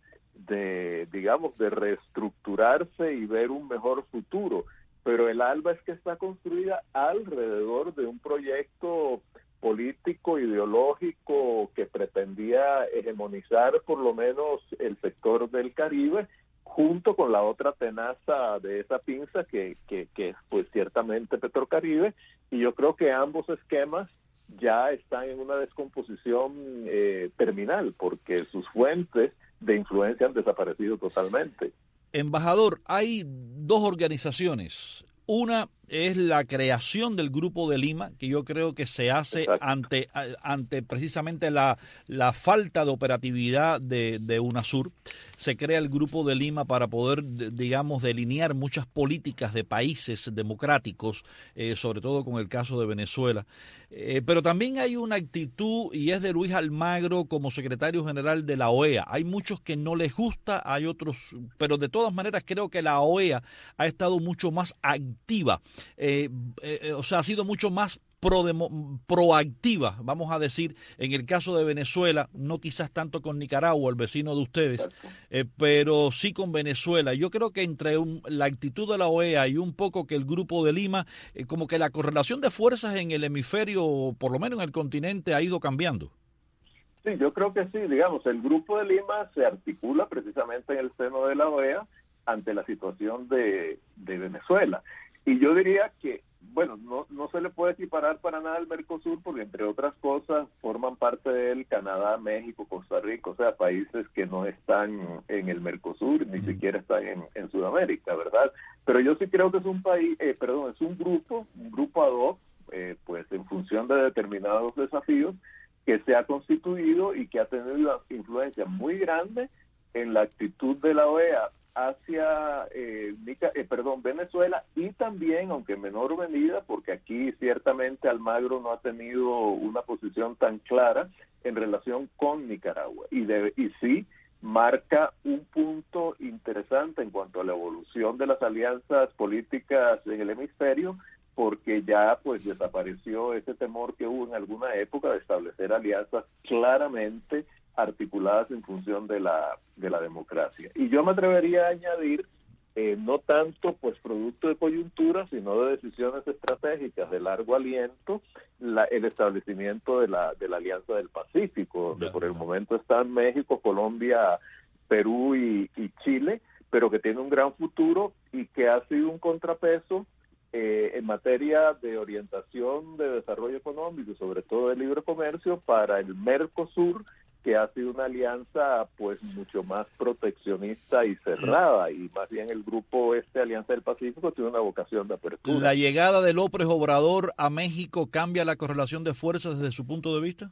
de, digamos, de reestructurarse y ver un mejor futuro, pero el ALBA es que está construida alrededor de un proyecto político, ideológico, que pretendía hegemonizar por lo menos el sector del Caribe, junto con la otra tenaza de esa pinza que, que, que es pues ciertamente Petrocaribe, y yo creo que ambos esquemas ya están en una descomposición eh, terminal, porque sus fuentes de influencia han desaparecido totalmente. Embajador, hay dos organizaciones. Una es la creación del Grupo de Lima, que yo creo que se hace ante, ante precisamente la, la falta de operatividad de, de UNASUR. Se crea el Grupo de Lima para poder, digamos, delinear muchas políticas de países democráticos, eh, sobre todo con el caso de Venezuela. Eh, pero también hay una actitud, y es de Luis Almagro como secretario general de la O E A. Hay muchos que no les gusta, hay otros, pero de todas maneras creo que la O E A ha estado mucho más activa. Eh, eh, o sea, ha sido mucho más pro demo, proactiva, vamos a decir, en el caso de Venezuela, no quizás tanto con Nicaragua, el vecino de ustedes, eh, pero sí con Venezuela. Yo creo que entre un, la actitud de la O E A y un poco que el Grupo de Lima, eh, como que la correlación de fuerzas en el hemisferio, por lo menos en el continente, ha ido cambiando. Sí, yo creo que sí, digamos, el Grupo de Lima se articula precisamente en el seno de la O E A ante la situación de, de Venezuela. Y yo diría que, bueno, no, no se le puede equiparar para nada al Mercosur, porque entre otras cosas forman parte de él Canadá, México, Costa Rica, o sea, países que no están en el Mercosur, ni siquiera están en, en Sudamérica, ¿verdad? Pero yo sí creo que es un país, eh, perdón, es un grupo, un grupo ad hoc, eh, pues en función de determinados desafíos, que se ha constituido y que ha tenido una influencia muy grande en la actitud de la O E A hacia eh, Nica, eh, perdón, Venezuela, y también, aunque en menor medida, porque aquí ciertamente Almagro no ha tenido una posición tan clara en relación con Nicaragua, y, de, y sí marca un punto interesante en cuanto a la evolución de las alianzas políticas en el hemisferio, porque ya pues desapareció ese temor que hubo en alguna época de establecer alianzas claramente articuladas en función de la de la democracia. Y yo me atrevería a añadir, eh, no tanto pues producto de coyuntura, sino de decisiones estratégicas de largo aliento, la, el establecimiento de la de la Alianza del Pacífico, donde por el momento están México, Colombia, Perú y, y Chile, pero que tiene un gran futuro y que ha sido un contrapeso Eh, en materia de orientación de desarrollo económico y sobre todo de libre comercio para el Mercosur, que ha sido una alianza pues mucho más proteccionista y cerrada, y más bien el grupo este Alianza del Pacífico tiene una vocación de apertura. ¿La llegada de López Obrador a México cambia la correlación de fuerzas desde su punto de vista?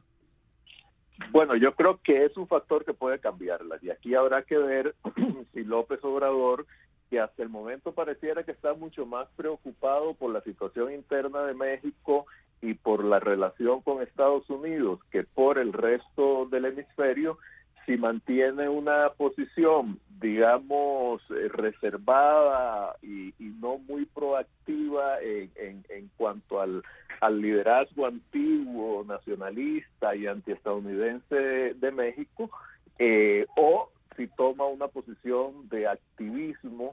Bueno, yo creo que es un factor que puede cambiarla, y aquí habrá que ver si López Obrador, que hasta el momento pareciera que está mucho más preocupado por la situación interna de México y por la relación con Estados Unidos que por el resto del hemisferio, si mantiene una posición digamos, eh, reservada y, y no muy proactiva en, en, en cuanto al, al liderazgo antiguo, nacionalista y antiestadounidense de, de México, eh, o si toma una posición de activismo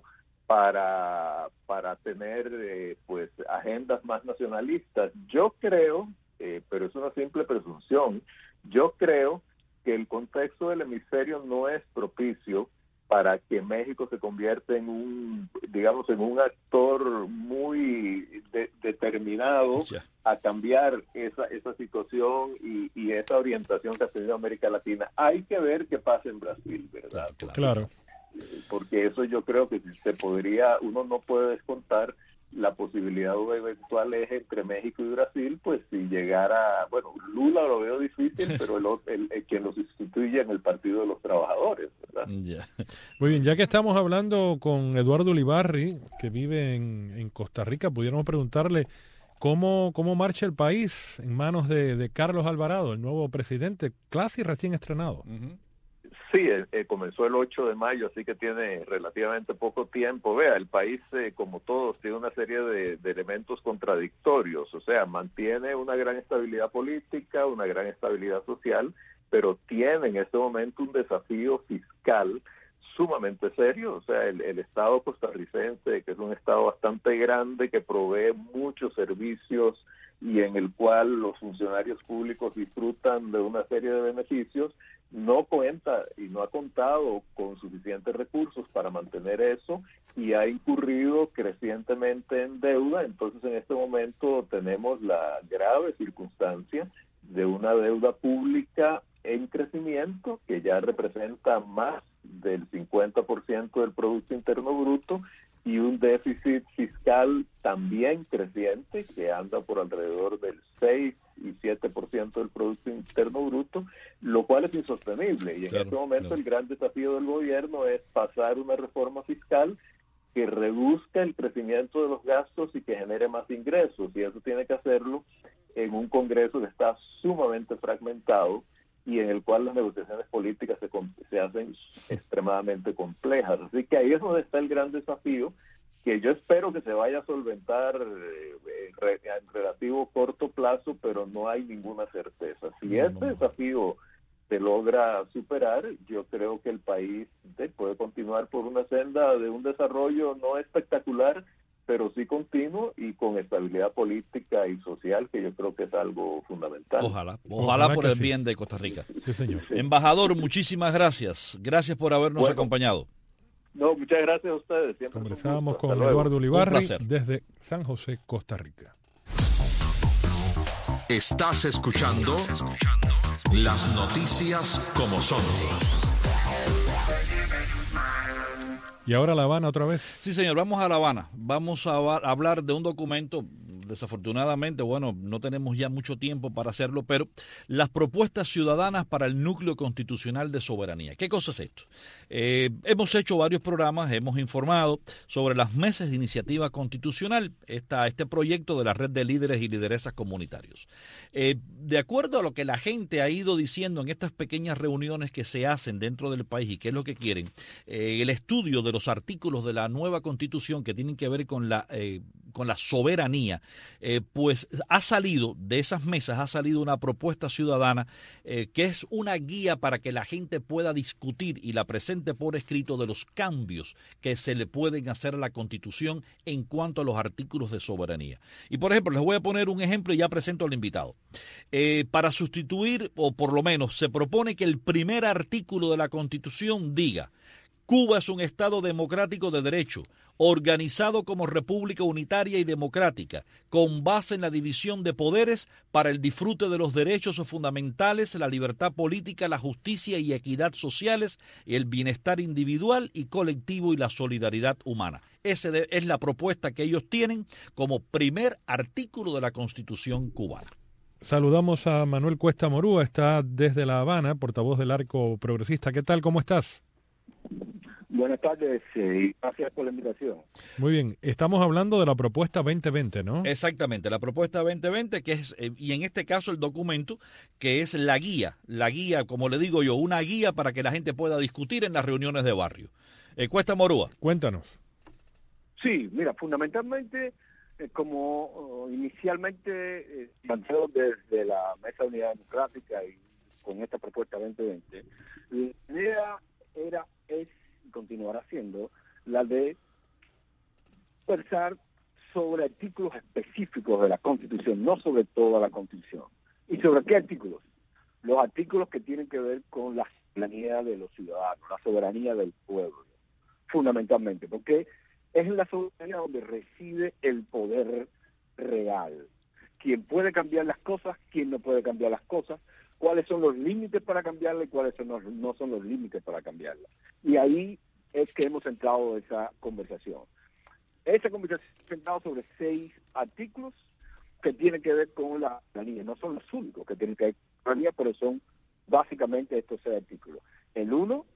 para, para tener eh, pues agendas más nacionalistas. Yo creo, eh, pero es una simple presunción, yo creo que el contexto del hemisferio no es propicio para que México se convierta en un, digamos, en un actor muy de, determinado a cambiar esa esa situación y, y esa orientación que ha tenido América Latina. Hay que ver qué pasa en Brasil, ¿verdad? Claro. Porque eso yo creo que se podría, uno no puede descontar la posibilidad de un eventual eje entre México y Brasil, pues si llegara, bueno, Lula lo veo difícil, pero el, el, el quien lo sustituye en el Partido de los Trabajadores, ¿verdad? Yeah. Muy bien, ya que estamos hablando con Eduardo Ulibarri, que vive en, en Costa Rica, pudiéramos preguntarle cómo, cómo marcha el país en manos de, de Carlos Alvarado, el nuevo presidente, casi recién estrenado. Uh-huh. Sí, eh, comenzó el ocho de mayo, así que tiene relativamente poco tiempo. Vea, el país, eh, como todos, tiene una serie de, de elementos contradictorios, o sea, mantiene una gran estabilidad política, una gran estabilidad social, pero tiene en este momento un desafío fiscal sumamente serio. O sea, el, el Estado costarricense, que es un Estado bastante grande, que provee muchos servicios y en el cual los funcionarios públicos disfrutan de una serie de beneficios, no cuenta y no ha contado con suficientes recursos para mantener eso y ha incurrido crecientemente en deuda. Entonces, en este momento tenemos la grave circunstancia de una deuda pública en crecimiento que ya representa más del cincuenta por ciento del Producto Interno Bruto y un déficit fiscal también creciente que anda por alrededor del seis y siete por ciento del Producto Interno Bruto, lo cual es insostenible. Y en claro, este momento claro. el gran desafío del gobierno es pasar una reforma fiscal que reduzca el crecimiento de los gastos y que genere más ingresos. Y eso tiene que hacerlo en un Congreso que está sumamente fragmentado y en el cual las negociaciones políticas se, se hacen extremadamente complejas. Así que ahí es donde está el gran desafío, que yo espero que se vaya a solventar eh, en relativo corto plazo, pero no hay ninguna certeza. Si no, este no. desafío se logra superar, yo creo que el país eh, puede continuar por una senda de un desarrollo no espectacular, pero sí continuo y con estabilidad política y social, que yo creo que es algo fundamental. Ojalá, ojalá, ojalá por el sí. bien de Costa Rica. Sí, señor. Sí. Embajador, muchísimas gracias. Gracias por habernos bueno, acompañado. No, muchas gracias a ustedes. Siempre Conversábamos con luego. Eduardo Ulibarri desde San José, Costa Rica. Estás escuchando las noticias como son. ¿Y ahora La Habana otra vez? Sí, señor, vamos a La Habana. Vamos a hablar de un documento, desafortunadamente, bueno, no tenemos ya mucho tiempo para hacerlo, pero las propuestas ciudadanas para el núcleo constitucional de soberanía. ¿Qué cosa es esto? Eh, hemos hecho varios programas, hemos informado sobre las mesas de iniciativa constitucional, esta, este proyecto de la red de líderes y lideresas comunitarios. Eh, de acuerdo a lo que la gente ha ido diciendo en estas pequeñas reuniones que se hacen dentro del país y qué es lo que quieren, eh, el estudio de los artículos de la nueva Constitución que tienen que ver con la eh, con la soberanía, eh, pues ha salido de esas mesas, ha salido una propuesta ciudadana eh, que es una guía para que la gente pueda discutir y la presente por escrito de los cambios que se le pueden hacer a la Constitución en cuanto a los artículos de soberanía. Y por ejemplo, les voy a poner un ejemplo y ya presento al invitado. Eh, para sustituir, o por lo menos se propone que el primer artículo de la Constitución diga: Cuba es un Estado democrático de derecho, organizado como república unitaria y democrática, con base en la división de poderes para el disfrute de los derechos fundamentales, la libertad política, la justicia y equidad sociales, el bienestar individual y colectivo y la solidaridad humana. Esa es la propuesta que ellos tienen como primer artículo de la Constitución cubana. Saludamos a Manuel Cuesta Morúa, está desde La Habana, portavoz del Arco Progresista. ¿Qué tal? ¿Cómo estás? Buenas tardes y gracias por la invitación. Muy bien, estamos hablando de la propuesta veinte veinte, ¿no? Exactamente, la propuesta veinte veinte, que es, eh, y en este caso el documento, que es la guía, la guía, como le digo yo, una guía para que la gente pueda discutir en las reuniones de barrio. Eh, Cuesta Morúa. Cuéntanos. Sí, mira, fundamentalmente, eh, como uh, inicialmente eh, planteado desde la Mesa de Unidad Democrática y con esta propuesta veinte veinte, la idea era, es y continuará siendo la de conversar sobre artículos específicos de la Constitución, no sobre toda la Constitución. ¿Y sobre qué artículos? Los artículos que tienen que ver con la soberanía de los ciudadanos, la soberanía del pueblo, fundamentalmente, porque es en la soberanía donde reside el poder real. Quién puede cambiar las cosas, quién no puede cambiar las cosas, cuáles son los límites para cambiarla y cuáles son los, no son los límites para cambiarla. Y ahí es que hemos centrado esa conversación. Esa conversación se ha centrado sobre seis artículos que tienen que ver con la soberanía. No son los únicos que tienen que ver con la soberanía, pero son básicamente estos seis artículos. El uno,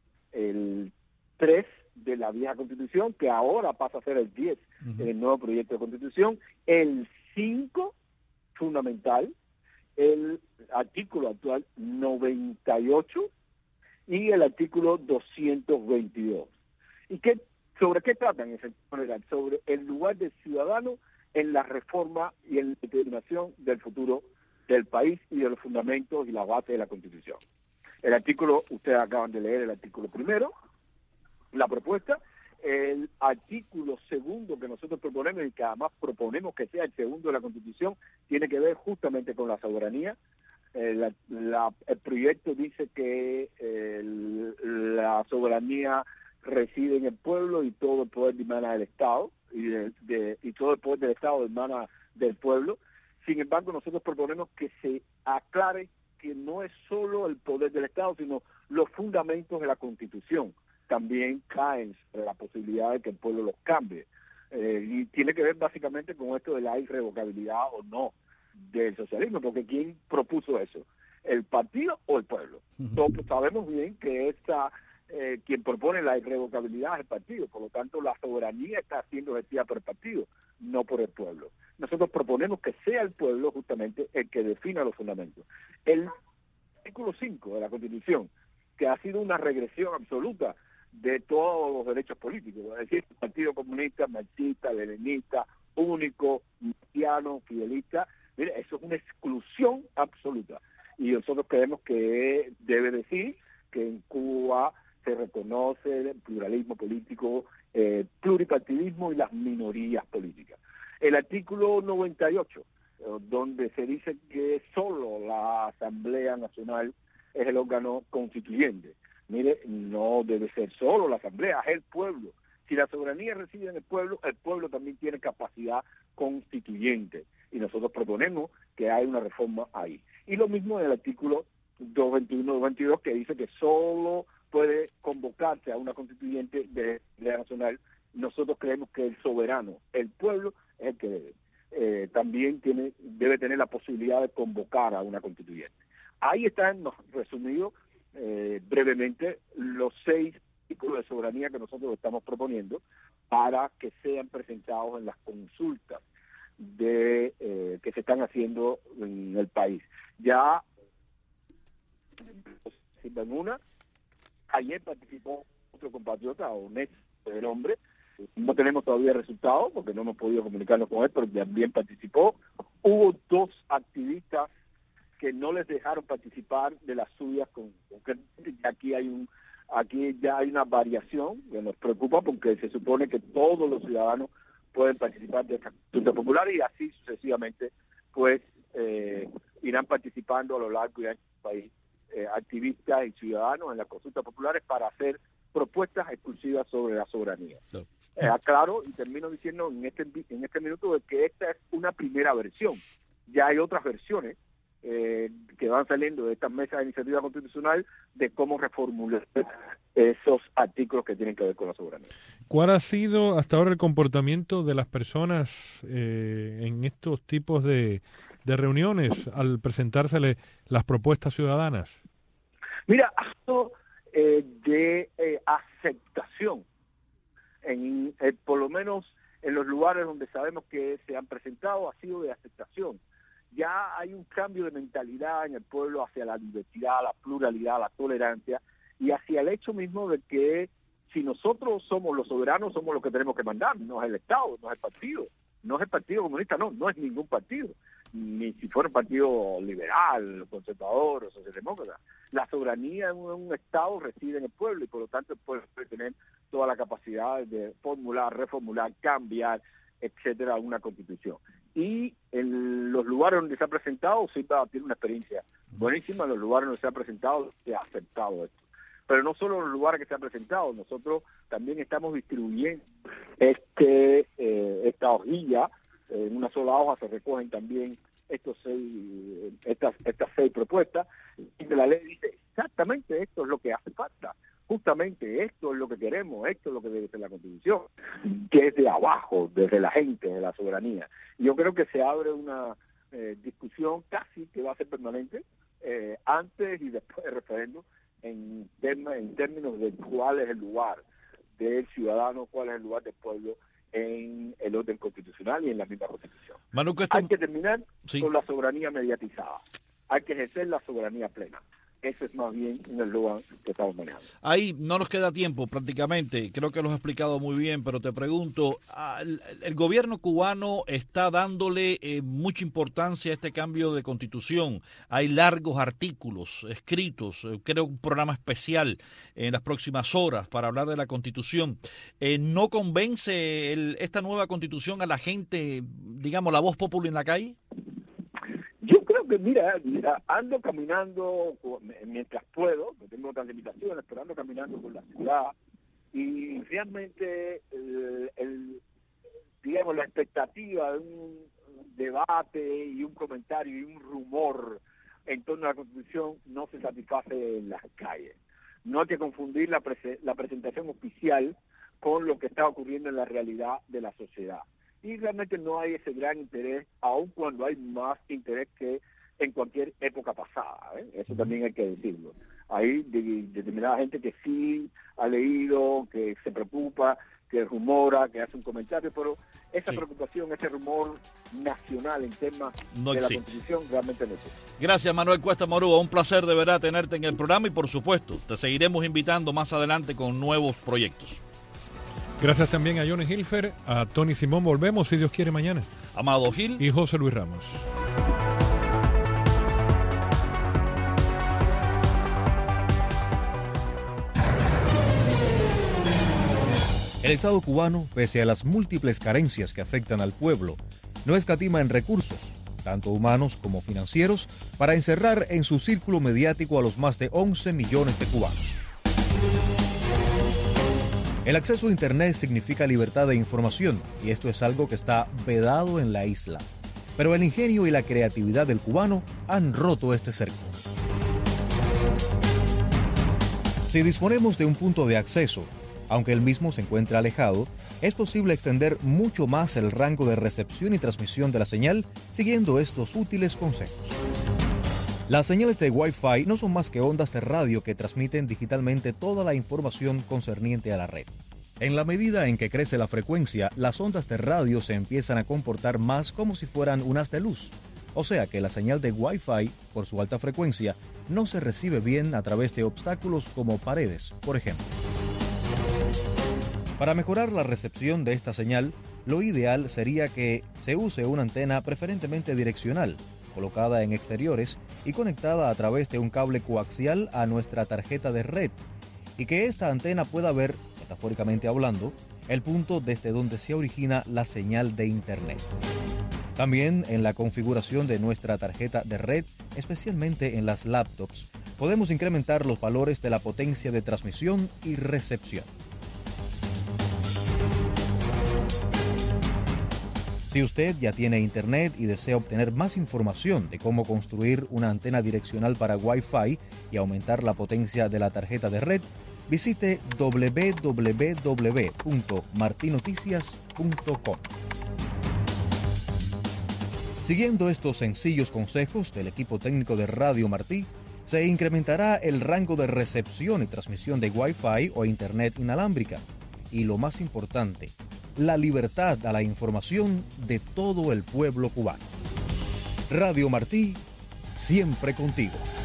el tres de la vieja Constitución, que ahora pasa a ser el diez uh-huh. en el nuevo proyecto de Constitución, el cinco, fundamental, el artículo actual noventa y ocho y el artículo doscientos veintidós. ¿Y qué, sobre qué tratan en sentido general? Sobre el lugar del ciudadano en la reforma y en la determinación del futuro del país y de los fundamentos y la base de la Constitución. El artículo, ustedes acaban de leer el artículo primero, la propuesta. El artículo segundo que nosotros proponemos y que además proponemos que sea el segundo de la Constitución tiene que ver justamente con la soberanía. Eh, la, la, el proyecto dice que eh, la soberanía reside en el pueblo y todo el poder emana del Estado y, de, de, y todo el poder del Estado emana del pueblo. Sin embargo, nosotros proponemos que se aclare que no es solo el poder del Estado, sino los fundamentos de la Constitución también caen sobre la posibilidad de que el pueblo los cambie. Eh, y tiene que ver básicamente con esto de la irrevocabilidad o no del socialismo, porque ¿quién propuso eso? ¿El partido o el pueblo? Uh-huh. Todos sabemos bien que esta, eh, quien propone la irrevocabilidad es el partido, por lo tanto la soberanía está siendo ejercida por el partido, no por el pueblo. Nosotros proponemos que sea el pueblo justamente el que defina los fundamentos. El artículo cinco de la Constitución, que ha sido una regresión absoluta de todos los derechos políticos, es decir, el Partido Comunista, marxista, leninista, único, cristiano, fidelista, mire, eso es una exclusión absoluta. Y nosotros creemos que debe decir que en Cuba se reconoce el pluralismo político, eh, pluripartidismo y las minorías políticas. El artículo noventa y ocho, eh, donde se dice que solo la Asamblea Nacional es el órgano constituyente. Mire, no debe ser solo la Asamblea, es el pueblo. Si la soberanía reside en el pueblo, el pueblo también tiene capacidad constituyente. Y nosotros proponemos que haya una reforma ahí. Y lo mismo en el artículo doscientos veintiuno, doscientos veintidós, que dice que solo puede convocarse a una constituyente de la nacional. Nosotros creemos que el soberano, el pueblo, es el que debe. Eh, también tiene debe tener la posibilidad de convocar a una constituyente. Ahí están resumidos eh, brevemente los seis artículos de soberanía que nosotros estamos proponiendo para que sean presentados en las consultas de eh, que se están haciendo en el país. Ya en una, ayer participó otro compatriota, Onés, el hombre. No tenemos todavía resultados porque no hemos podido comunicarnos con él, pero también participó. Hubo dos activistas que no les dejaron participar de las suyas, con, con aquí hay un aquí ya hay una variación que nos preocupa porque se supone que todos los ciudadanos pueden participar de esta consulta popular y así sucesivamente pues eh, irán participando a lo largo y ancho del país eh, activistas y ciudadanos en las consultas populares para hacer propuestas exclusivas sobre la soberanía. No. Eh, aclaro y termino diciendo en este en este minuto de que esta es una primera versión. Ya hay otras versiones eh, que van saliendo de estas mesas de iniciativa constitucional de cómo reformular esos artículos que tienen que ver con la soberanía. ¿Cuál ha sido hasta ahora el comportamiento de las personas eh, en estos tipos de, de reuniones al presentárseles las propuestas ciudadanas? Mira, esto, eh, de eh, aceptación, en, eh, por lo menos en los lugares donde sabemos que se han presentado, ha sido de aceptación. Ya hay un cambio de mentalidad en el pueblo hacia la diversidad, la pluralidad, la tolerancia, y hacia el hecho mismo de que si nosotros somos los soberanos, somos los que tenemos que mandar, no es el Estado, no es el partido, no es el Partido Comunista, no, no es ningún partido, ni si fuera un partido liberal, conservador o socialdemócrata. La soberanía en un, un Estado reside en el pueblo y por lo tanto el pueblo puede tener toda la capacidad de formular, reformular, cambiar, etcétera, una constitución. Y en los lugares donde se ha presentado, Silva tiene una experiencia buenísima, en los lugares donde se ha presentado, se ha aceptado esto. Pero no solo en los lugares que se ha presentado, nosotros también estamos distribuyendo este eh, esta hojilla, eh, en una sola hoja se recogen también estos seis, estas, estas seis propuestas, y la ley dice exactamente esto es lo que hace falta. Justamente esto es lo que queremos, esto es lo que debe ser la Constitución, que es de abajo, desde la gente, de la soberanía. Yo creo que se abre una eh, discusión casi que va a ser permanente, eh, antes y después del referéndum, en, tema, en términos de cuál es el lugar del ciudadano, cuál es el lugar del pueblo en el orden constitucional y en la misma Constitución. Manu, que esto... Hay que terminar sí. con la soberanía mediatizada, hay que ejercer la soberanía plena. Ese es más bien en el lugar que estamos manejando. Ahí no nos queda tiempo prácticamente, creo que lo has explicado muy bien, pero te pregunto, el, el gobierno cubano está dándole eh, mucha importancia a este cambio de constitución. Hay largos artículos escritos, eh, creo un programa especial en las próximas horas para hablar de la constitución. Eh, ¿No convence el, esta nueva constitución a la gente, digamos, la voz popular en la calle? Yo creo que, mira, mira, ando caminando mientras puedo, no tengo otras limitaciones, pero ando caminando por la ciudad y realmente el, el, digamos, la expectativa de un debate y un comentario y un rumor en torno a la Constitución no se satisface en las calles. No hay que confundir la, prese, la presentación oficial con lo que está ocurriendo en la realidad de la sociedad. Y realmente no hay ese gran interés, aun cuando hay más interés que en cualquier época pasada, ¿eh? Eso también hay que decirlo. Hay de, determinada gente que sí ha leído, que se preocupa, que rumora, que hace un comentario, pero esa sí. preocupación, ese rumor nacional en temas no de existe. La Constitución realmente no existe. Gracias, Manuel Cuesta Morúa, un placer de verdad tenerte en el programa y por supuesto te seguiremos invitando más adelante con nuevos proyectos. Gracias también a Johnny Hilfer, a Tony Simón. Volvemos, si Dios quiere, mañana. Amado Gil. Y José Luis Ramos. El Estado cubano, pese a las múltiples carencias que afectan al pueblo, no escatima en recursos, tanto humanos como financieros, para encerrar en su círculo mediático a los más de once millones de cubanos. El acceso a Internet significa libertad de información y esto es algo que está vedado en la isla. Pero el ingenio y la creatividad del cubano han roto este cerco. Si disponemos de un punto de acceso, aunque el mismo se encuentra alejado, es posible extender mucho más el rango de recepción y transmisión de la señal siguiendo estos útiles consejos. Las señales de Wi-Fi no son más que ondas de radio que transmiten digitalmente toda la información concerniente a la red. En la medida en que crece la frecuencia, las ondas de radio se empiezan a comportar más como si fueran un haz de luz. O sea que la señal de Wi-Fi, por su alta frecuencia, no se recibe bien a través de obstáculos como paredes, por ejemplo. Para mejorar la recepción de esta señal, lo ideal sería que se use una antena preferentemente direccional, colocada en exteriores y conectada a través de un cable coaxial a nuestra tarjeta de red, y que esta antena pueda ver, metafóricamente hablando, el punto desde donde se origina la señal de Internet. También en la configuración de nuestra tarjeta de red, especialmente en las laptops, podemos incrementar los valores de la potencia de transmisión y recepción. Si usted ya tiene Internet y desea obtener más información de cómo construir una antena direccional para Wi-Fi y aumentar la potencia de la tarjeta de red, visite doble u doble u doble u punto marti noticias punto com. Siguiendo estos sencillos consejos del equipo técnico de Radio Martí, Se incrementará el rango de recepción y transmisión de Wi-Fi o Internet inalámbrica. Y lo más importante, la libertad a la información de todo el pueblo cubano. Radio Martí, siempre contigo.